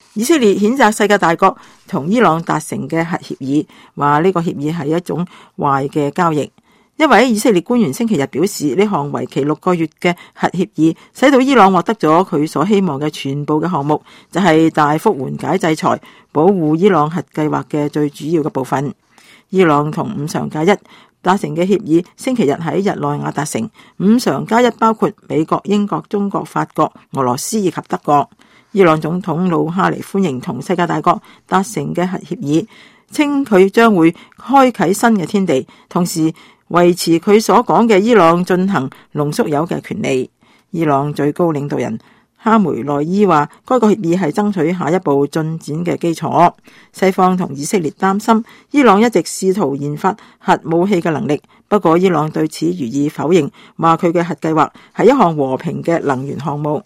以色列譴責世界大國同伊朗達成嘅核協議，話呢個協議係一種壞嘅交易。一位以色列官員星期日表示，呢項為期6個月嘅核協議使到伊朗獲得咗佢所希望嘅全部嘅項目，就係大幅緩解制裁，保護伊朗核計劃嘅最主要嘅部分。伊朗同五常加一達成嘅協議星期日喺日內瓦達成。五常加一包括美國、英國、中國、法國、俄羅斯以及德國。伊朗總統魯哈尼歡迎同世界大國達成嘅核協議，稱佢將會開啟新嘅天地，同時維持佢所講嘅伊朗進行濃縮鈾嘅權利。伊朗最高領導人哈梅內伊話，該個協議係爭取下一步進展嘅基礎。西方同以色列擔心伊朗一直試圖研發核武器嘅能力，不過伊朗對此予以否認，話佢嘅核計劃係一項和平嘅能源項目。